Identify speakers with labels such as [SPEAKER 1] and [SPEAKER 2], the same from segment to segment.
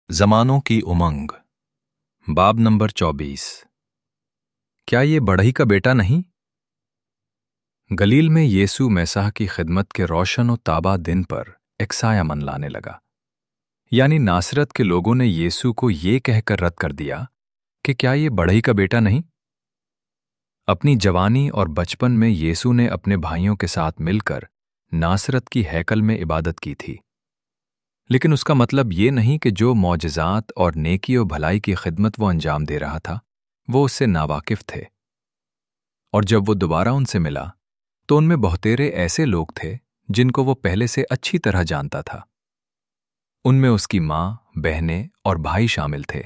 [SPEAKER 1] ज़मानों की उमंग। बाब नंबर 24। क्या ये बढ़ई का बेटा नहीं? गलील में यीशु मैसाह की खिदमत के रोशन और ताबा दिन पर एक साया मन लाने लगा। यानी नासरत के लोगों ने यीशु को ये कहकर रद्द कर दिया कि क्या ये बढ़ई का बेटा नहीं? अपनी जवानी और बचपन में यीशु ने अपने भाइयों के साथ मिलकर नासरत की हैकल में इबादत की थी। लेकिन उसका मतलब ये नहीं कि जो मौजज़ात और नेकी और भलाई की खिदमत वो अंजाम दे रहा था वो उससे नावाकिफ थे। और जब वो दोबारा उनसे मिला तो उनमें बहुतेरे ऐसे लोग थे जिनको वो पहले से अच्छी तरह जानता था। उनमें उसकी माँ, बहनें और भाई शामिल थे।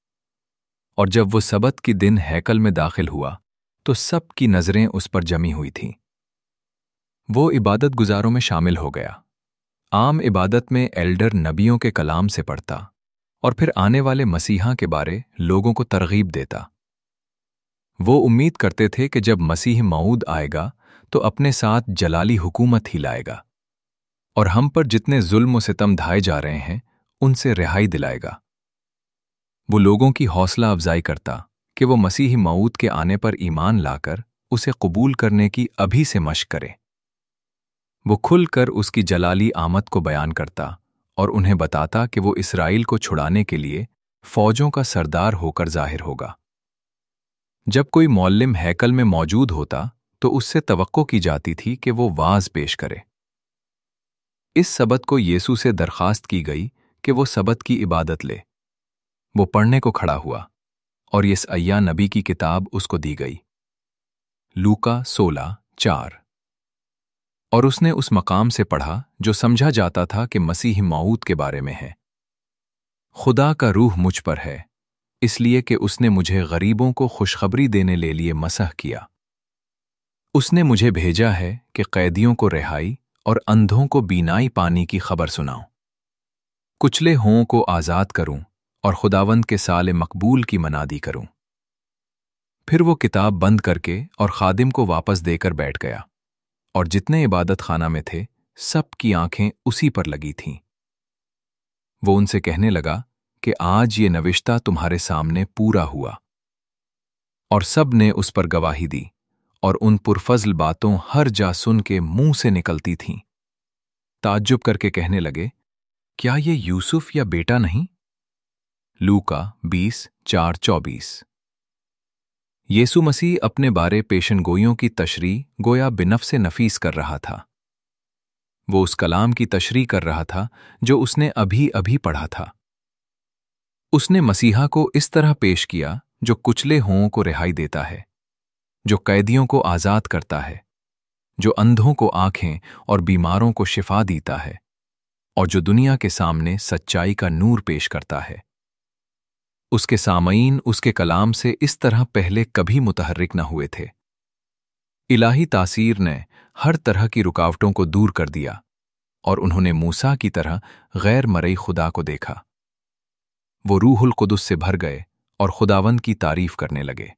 [SPEAKER 1] और जब वो सबत की दिन हैकल में दाखिल हुआ तो सब की नज़रें उस पर जमी हुई थीं। वो इबादत गुजारों में शामिल हो गया। आम इबादत में एल्डर नबियों के कलाम से पढ़ता और फिर आने वाले मसीहा के बारे लोगों को तरगीब देता। वो उम्मीद करते थे कि जब मसीह मऊद आएगा तो अपने साथ जलाली हुकूमत ही लाएगा और हम पर जितने जुल्म व सितम ढाए जा रहे हैं उनसे रिहाई दिलाएगा। वो लोगों की हौसला अफजाई करता कि वो मसीह मऊद के आने पर ईमान लाकर उसे कबूल करने की अभी से मशक करें। वो खुलकर उसकी जलाली आमद को बयान करता और उन्हें बताता कि वो इसराइल को छुड़ाने के लिए फौजों का सरदार होकर जाहिर होगा। जब कोई मौल्लिम हैकल में मौजूद होता तो उससे तवक्को की जाती थी कि वो वाज पेश करे। इस सबत को यीशु से दरखास्त की गई कि वो सबत की इबादत ले। वो पढ़ने को खड़ा हुआ और यशायाह नबी की किताब उसको दी गई। लूका 16:4। और उसने उस मकाम से पढ़ा जो समझा जाता था कि मसीह मऊद के बारे में है। खुदा का रूह मुझ पर है, इसलिए कि उसने मुझे गरीबों को खुशखबरी देने ले लिए मसह किया। उसने मुझे भेजा है कि कैदियों को रिहाई और अंधों को बीनाई पानी की खबर सुनाऊं, कुचले हों को आज़ाद करूं और खुदावंद के साले मकबूल की मनादी करूं। फिर वो किताब बंद करके और खादिम को वापस देकर बैठ गया और जितने इबादत खाना में थे सब की आंखें उसी पर लगी थीं। वो उनसे कहने लगा कि आज ये नविश्ता तुम्हारे सामने पूरा हुआ। और सब ने उस पर गवाही दी और उन पुरफज़ल बातों हर जा सुन के मुंह से निकलती थीं। ताज्जुब करके कहने लगे, क्या ये यूसुफ या बेटा नहीं? लूका 20:4-24। यीशु मसीह अपने बारे पेशनगोइयों की तशरीह गोया बिनफ़्से नफीस कर रहा था। वो उस कलाम की तशरीह कर रहा था जो उसने अभी अभी पढ़ा था। उसने मसीहा को इस तरह पेश किया जो कुचले हों को रिहाई देता है, जो कैदियों को आज़ाद करता है, जो अंधों को आंखें और बीमारों को शिफा देता है और जो दुनिया के सामने सच्चाई का नूर पेश करता है। उसके सामईन उसके कलाम से इस तरह पहले कभी मुतहर्रिक न हुए थे। इलाही तासीर ने हर तरह की रुकावटों को दूर कर दिया और उन्होंने मूसा की तरह गैर मरई खुदा को देखा। वो रूहुल कुदुस से भर गए और खुदावंद की तारीफ करने लगे।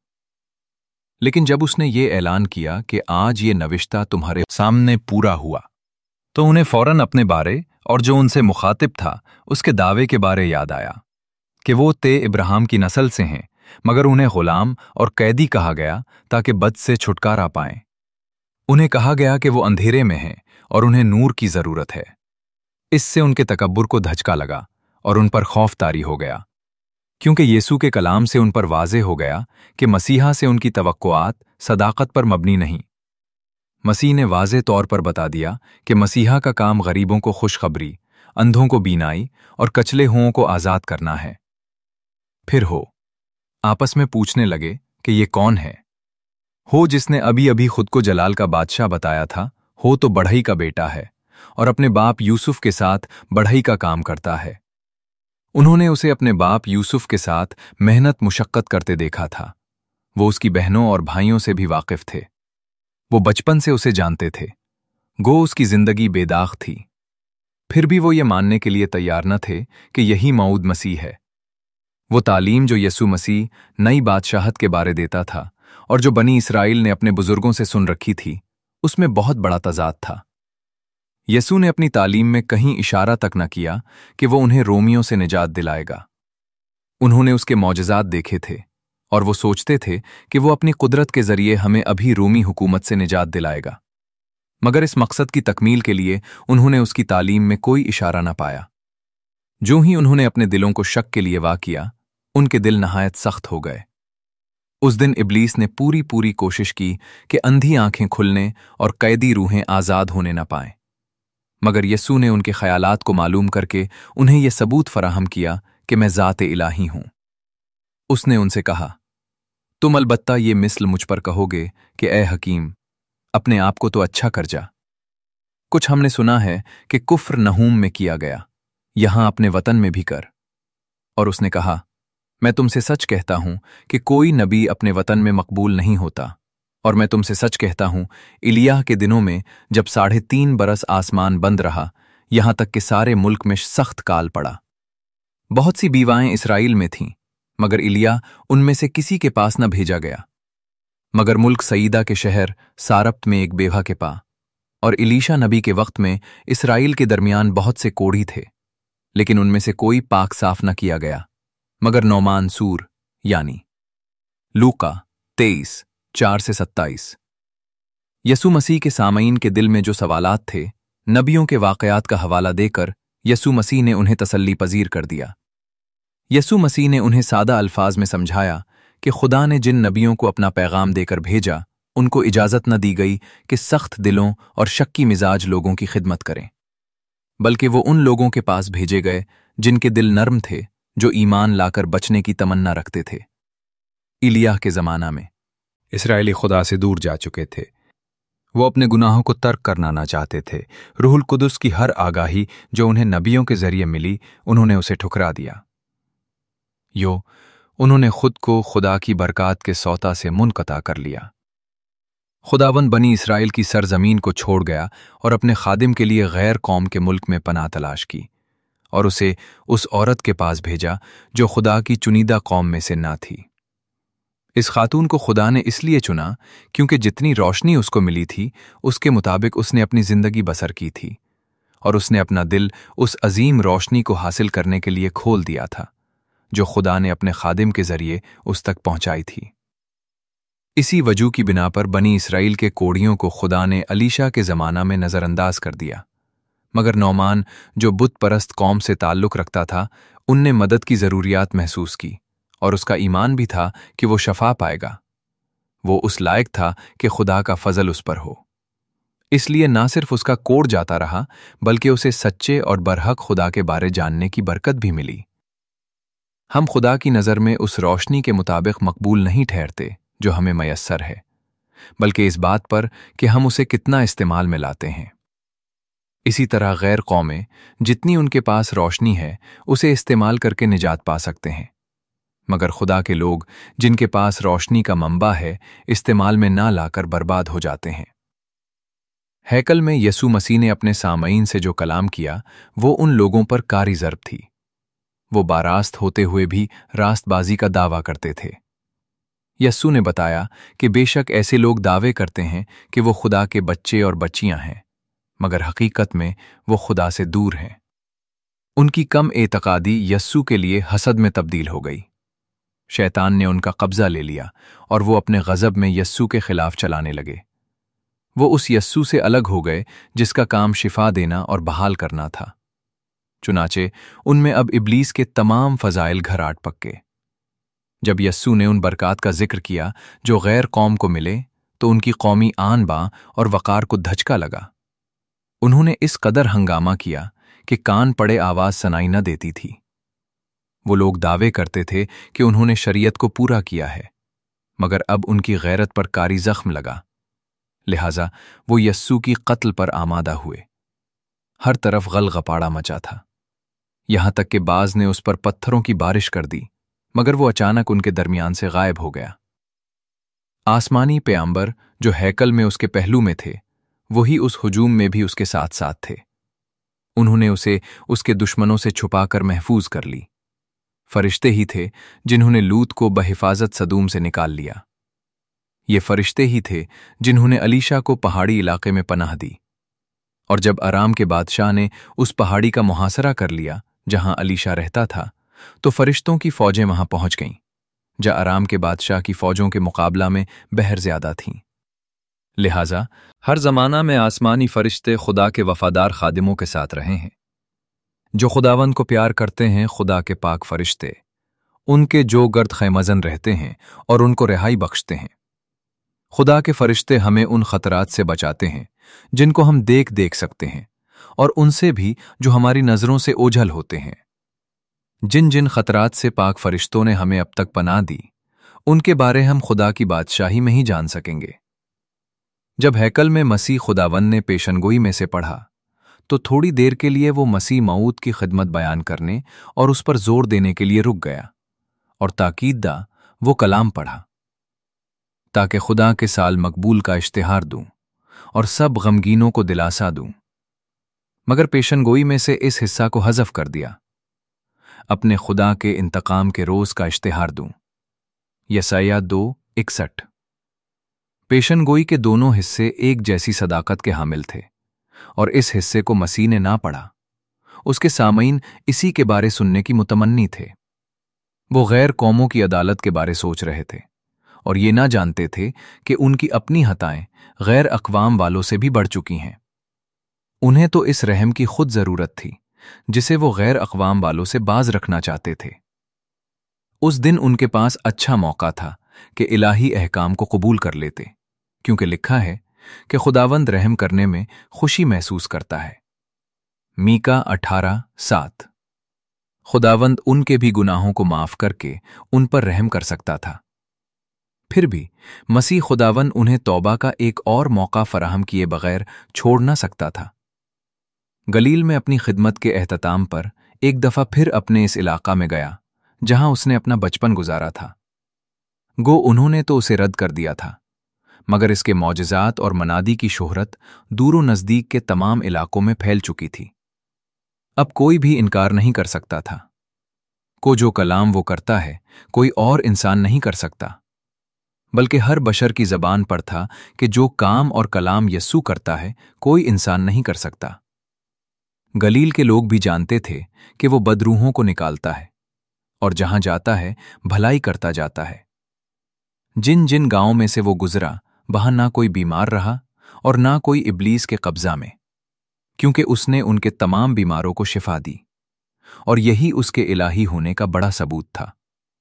[SPEAKER 1] लेकिन जब उसने ये ऐलान किया कि आज ये नविश्ता तुम्हारे सामने पूरा हुआ, तो उन्हें फौरन अपने बारे और जो उनसे मुखातिब था उसके दावे के बारे याद आया कि वो ते इब्राहिम की नस्ल से हैं, मगर उन्हें गुलाम और कैदी कहा गया ताकि बद से छुटकारा पाएं। उन्हें कहा गया कि वो अंधेरे में हैं और उन्हें नूर की जरूरत है। इससे उनके तकब्बुर को धचका लगा और उन पर खौफ तारी हो गया, क्योंकि यीशु के कलाम से उन पर वाज़े हो गया कि मसीहा से उनकी तवक्कुआत सदाकत पर मबनी नहीं। मसीह ने वाज़े तौर पर बता दिया कि मसीहा का काम गरीबों को खुशखबरी, अंधों को बीनाई और कचले हुओं को आज़ाद करना है। फिर हो आपस में पूछने लगे कि ये कौन है? हो जिसने अभी अभी खुद को जलाल का बादशाह बताया था, हो तो बढ़ई का बेटा है और अपने बाप यूसुफ के साथ बढ़ई का काम करता है। उन्होंने उसे अपने बाप यूसुफ के साथ मेहनत मुशक्कत करते देखा था। वो उसकी बहनों और भाइयों से भी वाकिफ थे। वो बचपन से उसे जानते थे। गो उसकी जिंदगी बेदाग थी। फिर भी वो ये मानने के लिए तैयार न थे कि यही मऊद मसीह है। वो तालीम जो यीशु मसीह नई बादशाहत के बारे देता था और जो बनी इसराइल ने अपने बुजुर्गों से सुन रखी थी, उसमें बहुत बड़ा तजाद था। यीशु ने अपनी तालीम में कहीं इशारा तक न किया कि वो उन्हें रोमियों से निजात दिलाएगा। उन्होंने उसके मौजज़ात देखे थे और वो सोचते थे कि वो अपनी कुदरत के जरिए हमें अभी रोमी हुकूमत से निजात दिलाएगा। मगर इस मकसद की तकमील के लिए उन्होंने उसकी तालीम में कोई इशारा न पाया। जो ही उन्होंने अपने दिलों को शक के लिए वाह किया, उनके दिल नहायत सख्त हो गए। उस दिन इब्लीस ने पूरी कोशिश की कि अंधी आंखें खुलने और कैदी रूहें आज़ाद होने न पाएं। मगर यस्सू ने उनके ख्यालात को मालूम करके उन्हें यह सबूत फराहम किया कि मैं ज़ात इलाही हूं। उसने उनसे कहा, तुम अलबत्ता ये मिस्ल मुझ पर कहोगे कि ए हकीम, अपने आप को तो अच्छा कर जा। कुछ हमने सुना है कि कुफ्र नहूम में किया गया, यहां अपने वतन में भी कर। और उसने कहा, मैं तुमसे सच कहता हूं कि कोई नबी अपने वतन में मकबूल नहीं होता, और मैं तुमसे सच कहता हूं, इलियाह के दिनों में जब 3.5 बरस आसमान बंद रहा, यहां तक कि सारे मुल्क में सख्त काल पड़ा। बहुत सी बीवाएं इसराइल में थीं, मगर इलियाह उनमें से किसी के पास न भेजा गया, मगर मुल्क सईदा के शहर सारप्त में एक बेवा के पा। और इलीशा नबी के वक्त में इसराइल के दरमियान बहुत से कोढ़ी थे, लेकिन उनमें से कोई पाक साफ न किया गया मगर नौमान सूर, यानी लूका 23:4-27। यसू मसीह के सामईन के दिल में जो सवालात थे, नबियों के वाक़यात का हवाला देकर यसू मसीह ने उन्हें तसल्ली पजीर कर दिया। यसू मसीह ने उन्हें सादा अल्फाज में समझाया कि खुदा ने जिन नबियों को अपना पैगाम देकर भेजा, उनको इजाज़त न दी गई कि सख्त दिलों और शक्की मिजाज लोगों की खिदमत करें, बल्कि वो उन लोगों के पास भेजे गए जिनके दिल नर्म थे, जो ईमान लाकर बचने की तमन्ना रखते थे। इलियाह के ज़माना में इसराइली खुदा से दूर जा चुके थे। वो अपने गुनाहों को तर्क करना ना चाहते थे। रूहुल कुदस की हर आगाही जो उन्हें नबियों के जरिए मिली, उन्होंने उसे ठुकरा दिया। उन्होंने खुद को खुदा की बरकात के सौता से मुनक़ता कर लिया। खुदावंद बनी इसराइल की सरजमीन को छोड़ गया और अपने खादिम के लिए गैर कौम के मुल्क में पनाह तलाश की, और उसे उस औरत के पास भेजा जो खुदा की चुनीदा कौम में से ना थी। इस खातून को खुदा ने इसलिए चुना क्योंकि जितनी रोशनी उसको मिली थी, उसके मुताबिक उसने अपनी जिंदगी बसर की थी, और उसने अपना दिल उस अजीम रोशनी को हासिल करने के लिए खोल दिया था जो खुदा ने अपने खादिम के जरिए उस तक पहुंचाई थी। इसी वजह की बिना पर बनी इसराइल के कोढ़ियों को खुदा ने अलीशा के ज़माना में नज़रअंदाज कर दिया, मगर नौमान जो बुत परस्त कौम से ताल्लुक़ रखता था, उनने मदद की ज़रूरियात महसूस की, और उसका ईमान भी था कि वो शफा पाएगा। वो उस लायक था कि खुदा का फजल उस पर हो, इसलिए ना सिर्फ उसका कोढ़ जाता रहा, बल्कि उसे सच्चे और बरहक खुदा के बारे जानने की बरकत भी मिली। हम खुदा की नज़र में उस रोशनी के मुताबिक मकबूल नहीं ठहरते जो हमें मयस्सर है, बल्कि इस बात पर कि हम उसे कितना इस्तेमाल में लाते हैं। इसी तरह गैर कौमें जितनी उनके पास रोशनी है, उसे इस्तेमाल करके निजात पा सकते हैं, मगर खुदा के लोग जिनके पास रोशनी का मंबा है, इस्तेमाल में ना लाकर बर्बाद हो जाते हैं। हैकल में यसू मसीह ने अपने सामईन से जो कलाम किया, वो उन लोगों पर कारी ज़र्ब थी। वो बारास्त होते हुए भी रास्तबाजी का दावा करते थे। यस्सू ने बताया कि बेशक ऐसे लोग दावे करते हैं कि वो खुदा के बच्चे और बच्चियां हैं, मगर हकीकत में वो खुदा से दूर हैं। उनकी कम एतकादी यस्सू के लिए हसद में तब्दील हो गई। शैतान ने उनका कब्जा ले लिया और वो अपने गज़ब में यस्सू के खिलाफ चलाने लगे। वो उस यस्सू से अलग हो गए जिसका काम शिफा देना और बहाल करना था। चुनाचे उनमें अब इब्लीस के तमाम फजाइल घराट पक्के। जब यस्सू ने उन बरकात का जिक्र किया जो गैर कौम को मिले, तो उनकी कौमी आन बां और वक़ार को धचका लगा। उन्होंने इस कदर हंगामा किया कि कान पड़े आवाज़ सुनाई न देती थी। वो लोग दावे करते थे कि उन्होंने शरीयत को पूरा किया है, मगर अब उनकी गैरत पर कारी जख्म लगा, लिहाजा वो यस्सू की कत्ल पर आमादा हुए। हर तरफ गलगपाड़ा मचा था, यहां तक कि बाज ने उस पर पत्थरों की बारिश कर दी, मगर वो अचानक उनके दरमियान से गायब हो गया। आसमानी पैगंबर जो हैकल में उसके पहलू में थे, वही उस हुजूम में भी उसके साथ साथ थे। उन्होंने उसे उसके दुश्मनों से छुपाकर महफूज कर ली। फरिश्ते ही थे जिन्होंने लूत को बहिफाजत सदूम से निकाल लिया। ये फरिश्ते ही थे जिन्होंने अलीशा को पहाड़ी इलाके में पनाह दी, और जब अराम के बादशाह ने उस पहाड़ी का मुहासरा कर लिया जहां अलीशा रहता था, तो फरिश्तों की फौजें वहां पहुंच गईं, जहां आराम के बादशाह की फौजों के मुकाबला में बहर ज्यादा थीं। लिहाजा हर जमाना में आसमानी फरिश्ते खुदा के वफादार खादिमों के साथ रहे हैं। जो खुदावंद को प्यार करते हैं, खुदा के पाक फरिश्ते उनके जो गर्द खैमजन रहते हैं और उनको रिहाई बख्शते हैं। खुदा के फरिश्ते हमें उन खतरात से बचाते हैं जिनको हम देख सकते हैं, और उनसे भी जो हमारी नजरों से ओझल होते हैं। जिन जिन खतरात से पाक फरिश्तों ने हमें अब तक पनाह दी, उनके बारे हम खुदा की बादशाही में ही जान सकेंगे। जब हैकल में मसीह खुदावंद ने पेशनगोई में से पढ़ा, तो थोड़ी देर के लिए वो मसीह मऊद की खिदमत बयान करने और उस पर जोर देने के लिए रुक गया और ताकीदा वो कलाम पढ़ा, ताकि खुदा के साल मकबूल का इश्तिहार दूं और सब गमगीनों को दिलासा दूं। मगर पेशनगोई में से इस हिस्सा को हज़फ कर दिया, अपने खुदा के इंतकाम के रोज का इश्तिहार दूं। यसाया 2:61। पेशनगोई के दोनों हिस्से एक जैसी सदाकत के हामिल थे, और इस हिस्से को मसीह ने ना पढ़ा। उसके सामईन इसी के बारे सुनने की मुतमन्नी थे। वो गैर कौमों की अदालत के बारे सोच रहे थे और ये ना जानते थे कि उनकी अपनी हताएं गैर अक़वाम वालों से भी बढ़ चुकी हैं। उन्हें तो इस रहम की खुद जरूरत थी जिसे वो गैर अक़वाम वालों से बाज रखना चाहते थे। उस दिन उनके पास अच्छा मौका था कि इलाही अहकाम को कबूल कर लेते, क्योंकि लिखा है कि खुदावंद रहम करने में खुशी महसूस करता है। मीका 18:7। खुदावंद उनके भी गुनाहों को माफ करके उन पर रहम कर सकता था। फिर भी मसीह खुदावंद उन्हें तौबा का एक और मौका फराहम किए बगैर छोड़ ना सकता था। गलील में अपनी खिदमत के एहतताम पर एक दफा फिर अपने इस इलाका में गया जहां उसने अपना बचपन गुजारा था। गो उन्होंने तो उसे रद्द कर दिया था, मगर इसके मौजज़ात और मनादी की शोहरत दूरों नज़दीक के तमाम इलाकों में फैल चुकी थी। अब कोई भी इनकार नहीं कर सकता था। को जो कलाम वो करता है कोई और इंसान नहीं कर सकता, बल्कि हर बशर की ज़बान पर था कि जो काम और कलाम यस्सू करता है कोई इंसान नहीं कर सकता। गलील के लोग भी जानते थे कि वो बदरूहों को निकालता है और जहां जाता है भलाई करता जाता है। जिन जिन गांवों में से वो गुजरा, वहां ना कोई बीमार रहा और ना कोई इब्लीस के कब्जा में, क्योंकि उसने उनके तमाम बीमारों को शिफा दी, और यही उसके इलाही होने का बड़ा सबूत था।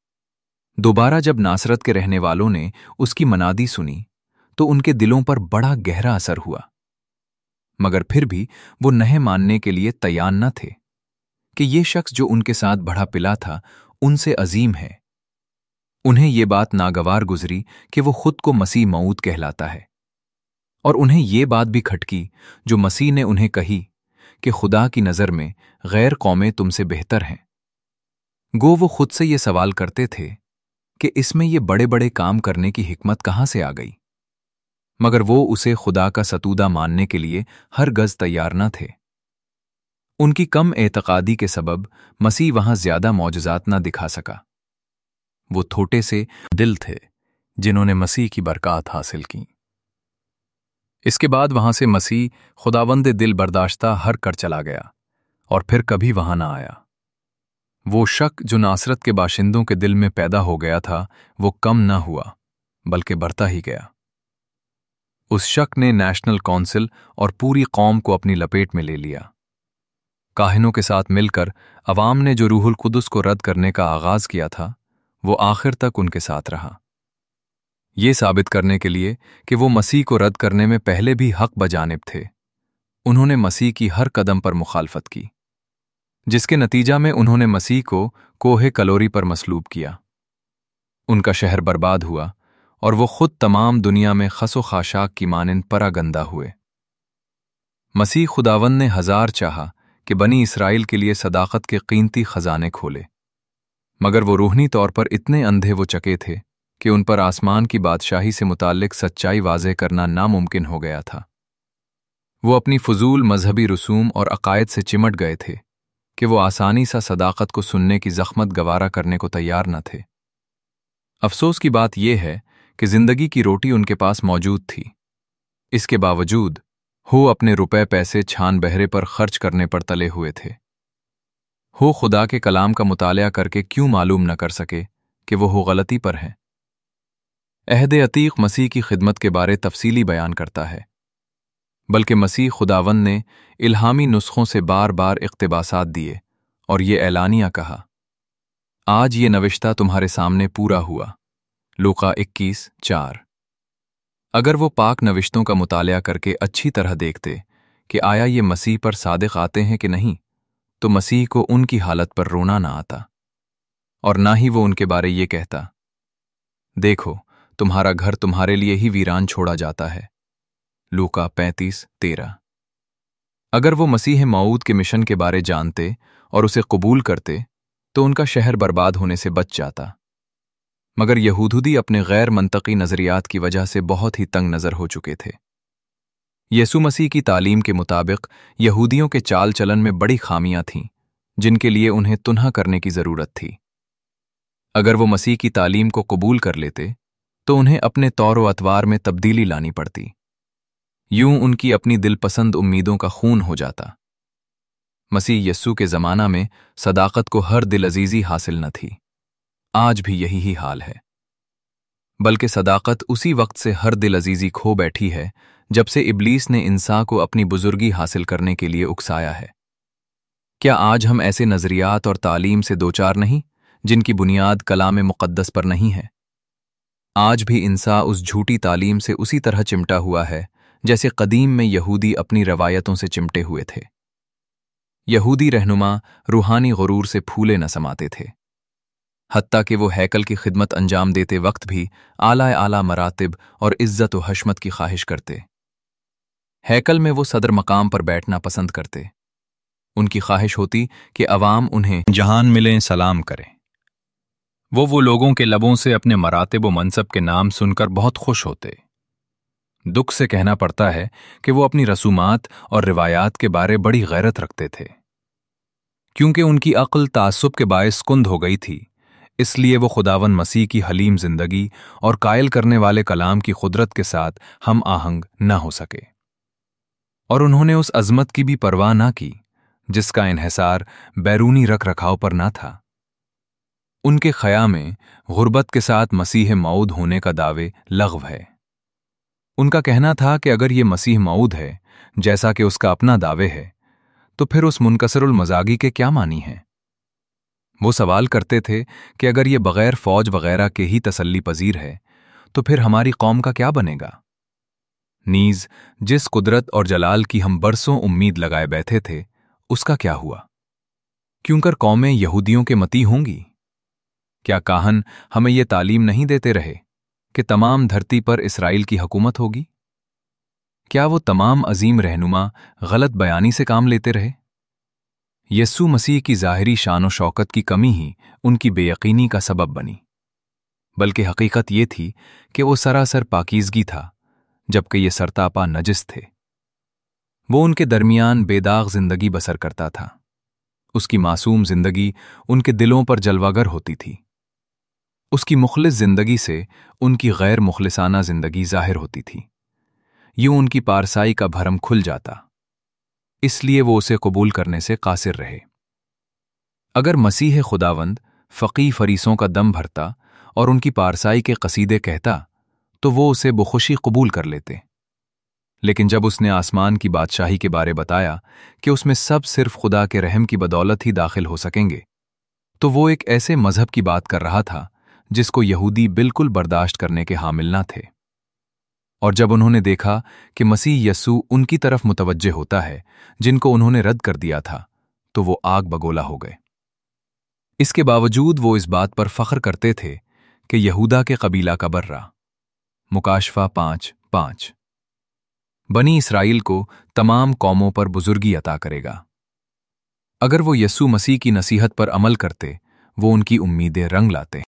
[SPEAKER 1] दोबारा जब नासरत के रहने वालों ने उसकी मनादी सुनी तो उनके दिलों पर बड़ा गहरा असर हुआ, मगर फिर भी वो नहे मानने के लिए तैयार न थे कि ये शख्स जो उनके साथ बढ़ा पिला था उनसे अजीम है। उन्हें ये बात नागवार गुजरी कि वो खुद को मसीह मऊद कहलाता है, और उन्हें ये बात भी खटकी जो मसीह ने उन्हें कही कि खुदा की नज़र में गैर कौमें तुमसे बेहतर हैं। गो वो खुद से ये सवाल करते थे कि इसमें ये बड़े बड़े काम करने की हिकमत कहाँ से आ गई, मगर वो उसे खुदा का सतूदा मानने के लिए हर गज तैयार न थे। उनकी कम एतकादी के सबब मसीह वहां ज्यादा मौजज़ात न दिखा सका। वो थोटे से दिल थे जिन्होंने मसीह की बरक़ात हासिल की। इसके बाद वहां से मसीह खुदावंद दिल बर्दाश्ता हर कर चला गया और फिर कभी वहां ना आया। वो शक जो नासरत के बाशिंदों के दिल में पैदा हो गया था वो कम न हुआ बल्कि बढ़ता ही गया। उस शक ने नेशनल काउंसिल और पूरी कौम को अपनी लपेट में ले लिया। काहिनों के साथ मिलकर अवाम ने जो रूहुल कुदस को रद्द करने का आगाज किया था वो आखिर तक उनके साथ रहा, ये साबित करने के लिए कि वो मसीह को रद्द करने में पहले भी हक बजानिब थे। उन्होंने मसीह की हर कदम पर मुखालफत की, जिसके नतीजा में उन्होंने मसीह को कोहे कलोरी पर मसलूब किया। उनका शहर बर्बाद हुआ और वो खुद तमाम दुनिया में खसो खाशाक की मानिंद परागंदा हुए। मसीह खुदावंद ने हजार चाहा कि बनी इसराइल के लिए सदाकत के कीमती खजाने खोले, मगर वो रूहनी तौर पर इतने अंधे वो चके थे कि उन पर आसमान की बादशाही से मुताल्लिक सच्चाई वाज़े करना नामुमकिन हो गया था। वो अपनी फजूल मजहबी रसूम और अकायद से चिमट गए थे कि वो आसानी सा सदाकत को सुनने की जख्मत गवारा करने को तैयार न थे। अफसोस की बात यह है कि जिंदगी की रोटी उनके पास मौजूद थी, इसके बावजूद वो अपने रुपए पैसे छान बहरे पर खर्च करने पर तले हुए थे। ہو خدا کے کلام کا مطالعہ کر کے کیوں معلوم نہ کر سکے کہ وہ ہو غلطی پر ہے؟ عہد عتیق مسیح کی خدمت کے بارے تفصیلی بیان کرتا ہے، بلکہ مسیح خداوند نے الہامی نسخوں سے بار بار اقتباسات دیے اور یہ اعلانیہ کہا، آج یہ نوشتہ تمہارے سامنے پورا ہوا۔ لوقا 21:4۔ اگر وہ پاک نوشتوں کا مطالعہ کر کے اچھی طرح دیکھتے کہ آیا یہ مسیح پر صادق آتے ہیں کہ نہیں، تو مسیح کو ان کی حالت پر رونا نہ آتا، اور نہ ہی وہ ان کے بارے یہ کہتا، دیکھو تمہارا گھر تمہارے لیے ہی ویران چھوڑا جاتا ہے۔ لوقا 35:13۔ اگر وہ مسیح موعود کے مشن کے بارے جانتے اور اسے قبول کرتے تو ان کا شہر برباد ہونے سے بچ جاتا، مگر یہودی اپنے غیر منطقی نظریات کی وجہ سے بہت ہی تنگ نظر ہو چکے تھے۔ یسوع مسیح کی تعلیم کے مطابق یہودیوں کے چال چلن میں بڑی خامیاں تھیں جن کے لیے انہیں تنہا کرنے کی ضرورت تھی۔ اگر وہ مسیح کی تعلیم کو قبول کر لیتے تو انہیں اپنے طور و اطوار میں تبدیلی لانی پڑتی، یوں ان کی اپنی دل پسند امیدوں کا خون ہو جاتا۔ مسیح یسوع کے زمانہ میں صداقت کو ہر دل عزیزی حاصل نہ تھی، آج بھی یہی ہی حال ہے، بلکہ صداقت اسی وقت سے ہر دل عزیزی کھو بیٹھی ہے جب سے ابلیس نے انسان کو اپنی بزرگی حاصل کرنے کے لیے اکسایا ہے۔ کیا آج ہم ایسے نظریات اور تعلیم سے دوچار نہیں جن کی بنیاد کلام مقدس پر نہیں ہے؟ آج بھی انسان اس جھوٹی تعلیم سے اسی طرح چمٹا ہوا ہے جیسے قدیم میں یہودی اپنی روایتوں سے چمٹے ہوئے تھے۔ یہودی رہنما روحانی غرور سے پھولے نہ سماتے تھے، حتیٰ کہ وہ ہیکل کی خدمت انجام دیتے وقت بھی اعلیٰ مراتب اور عزت و حشمت کی خواہش کرتے۔ ہیکل میں وہ صدر مقام پر بیٹھنا پسند کرتے، ان کی خواہش ہوتی کہ عوام انہیں جہان ملیں سلام کریں۔ وہ لوگوں کے لبوں سے اپنے مراتب و منصب کے نام سن کر بہت خوش ہوتے۔ دکھ سے کہنا پڑتا ہے کہ وہ اپنی رسومات اور روایات کے بارے بڑی غیرت رکھتے تھے، کیونکہ ان کی عقل تعصب کے باعث کند ہو گئی تھی، اس لیے وہ خداوند مسیح کی حلیم زندگی اور قائل کرنے والے کلام کی قدرت کے ساتھ ہم آہنگ نہ ہو سکے، اور انہوں نے اس عظمت کی بھی پرواہ نہ کی جس کا انحصار بیرونی رکھ رکھاؤ پر نہ تھا۔ ان کے خیال میں غربت کے ساتھ مسیح موعود ہونے کا دعوے لغو ہے۔ ان کا کہنا تھا کہ اگر یہ مسیح موعود ہے جیسا کہ اس کا اپنا دعوے ہے تو پھر اس منکسر المزاجی کے کیا معنی ہیں؟ وہ سوال کرتے تھے کہ اگر یہ بغیر فوج وغیرہ کے ہی تسلی پذیر ہے تو پھر ہماری قوم کا کیا بنے گا؟ نیز جس قدرت اور جلال کی ہم برسوں امید لگائے بیٹھے تھے اس کا کیا ہوا؟ کیونکہ قومیں یہودیوں کے متی ہوں گی؟ کیا کاہن ہمیں یہ تعلیم نہیں دیتے رہے کہ تمام دھرتی پر اسرائیل کی حکومت ہوگی؟ کیا وہ تمام عظیم رہنما غلط بیانی سے کام لیتے رہے؟ یسوع مسیح کی ظاہری شان و شوکت کی کمی ہی ان کی بے یقینی کا سبب بنی، بلکہ حقیقت یہ تھی کہ وہ سراسر پاکیزگی تھا جبکہ یہ سرتاپا نجس تھے۔ وہ ان کے درمیان بے داغ زندگی بسر کرتا تھا، اس کی معصوم زندگی ان کے دلوں پر جلوہ گر ہوتی تھی، اس کی مخلص زندگی سے ان کی غیر مخلصانہ زندگی ظاہر ہوتی تھی، یوں ان کی پارسائی کا بھرم کھل جاتا، اس لیے وہ اسے قبول کرنے سے قاصر رہے۔ اگر مسیح خداوند فقی فریسوں کا دم بھرتا اور ان کی پارسائی کے قصیدے کہتا تو وہ اسے بخوشی قبول کر لیتے، لیکن جب اس نے آسمان کی بادشاہی کے بارے بتایا کہ اس میں سب صرف خدا کے رحم کی بدولت ہی داخل ہو سکیں گے، تو وہ ایک ایسے مذہب کی بات کر رہا تھا جس کو یہودی بالکل برداشت کرنے کے حامل نہ تھے۔ اور جب انہوں نے دیکھا کہ مسیح یسوع ان کی طرف متوجہ ہوتا ہے جن کو انہوں نے رد کر دیا تھا تو وہ آگ بگولا ہو گئے۔ اس کے باوجود وہ اس بات پر فخر کرتے تھے کہ یہودا کے قبیلہ کا برہ مکاشفہ 5:5 بنی اسرائیل کو تمام قوموں پر بزرگی عطا کرے گا۔ اگر وہ یسوع مسیح کی نصیحت پر عمل کرتے وہ ان کی امیدیں رنگ لاتے۔